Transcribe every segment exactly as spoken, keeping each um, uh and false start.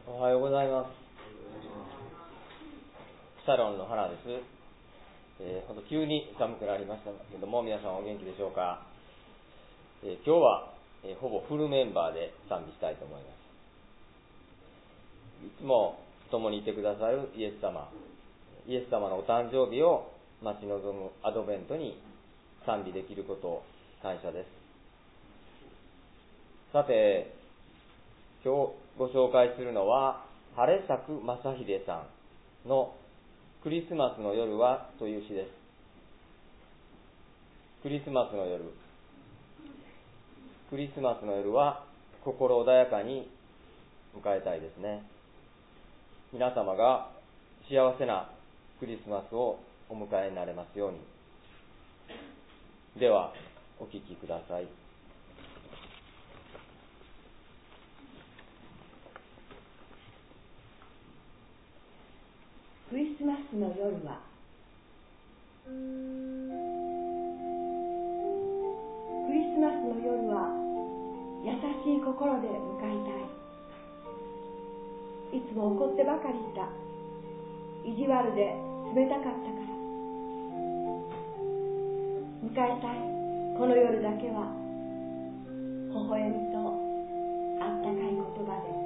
おはようございます。サロンの花です。えー、ほんと急に寒くなりましたけども、皆さんお元気でしょうか。えー、今日は、えー、ほぼフルメンバーで賛美したいと思います。いつも共にいてくださるイエス様、イエス様のお誕生日を待ち望むアドベントに賛美できることを感謝です。さて、今日ご紹介するのは晴れ咲く正秀さんのクリスマスの夜はという詩です。クリスマスの夜クリスマスの夜は心穏やかに迎えたいですね。皆様が幸せなクリスマスをお迎えになれますように。ではお聴きください。 クリスマスの夜は、クリスマスの夜は優しい心で迎えたい。いつも怒ってばかりいた。意地悪で冷たかったから。迎えたいこの夜だけは微笑みとあったかい言葉で。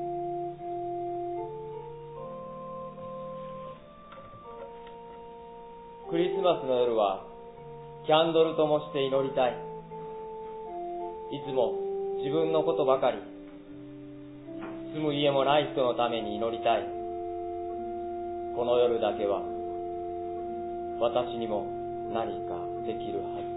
クリスマスの夜はキャンドルともして祈りたい。いつも自分のことばかり、住む家もない人のために祈りたい。この夜だけは私にも何かできるはず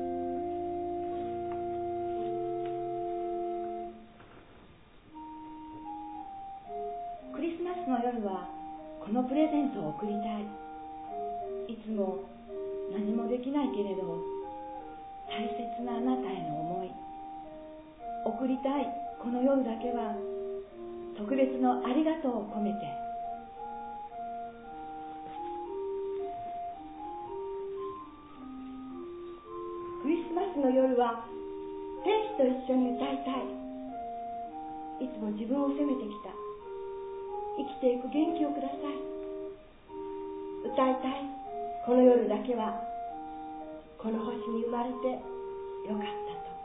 と。クリスマスの夜はこのプレゼントを贈りたい。いつも何もできないけれど大切なあなたへの思い、贈りたいこの夜だけは特別のありがとうを込めて。クリスマスの夜は天使と一緒に歌いたい。いつも自分を責めてきた。生きていく元気をください。歌いたいこの夜だけはこの星に生まれてよかった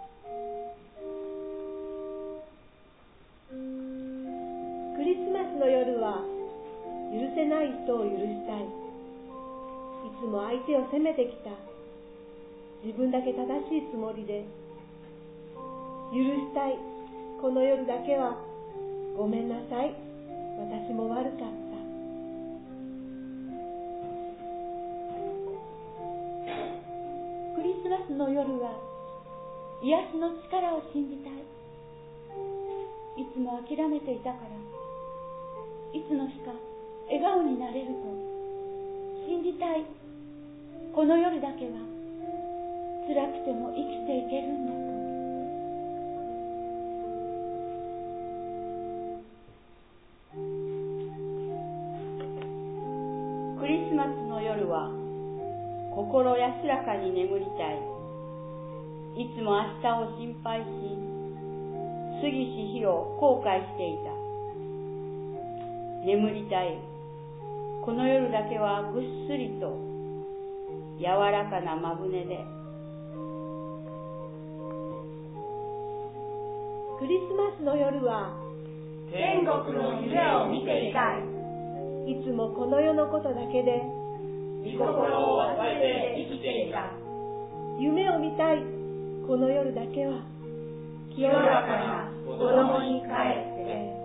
と。クリスマスの夜は許せない人を許したい。いつも相手を責めてきた。自分だけ正しいつもりで。許したいこの夜だけはごめんなさい、私も悪かった。クリスマスの夜は癒しの力を信じたい。いつも諦めていたから、いつの日か笑顔になれると信じたい。この夜だけは辛くても生きていけるんだと。 クリスマスの夜は心安らかに眠りたい。いつも明日を心配し、過ぎし日を後悔していた。眠りたいこの夜だけはぐっすりと柔らかなまぶねで。 クリスマスの夜は天国の夢を見ていたい。 いつもこの世のことだけで御心を忘れて生きていた。 夢を見たいこの夜だけは清らかな子供に帰って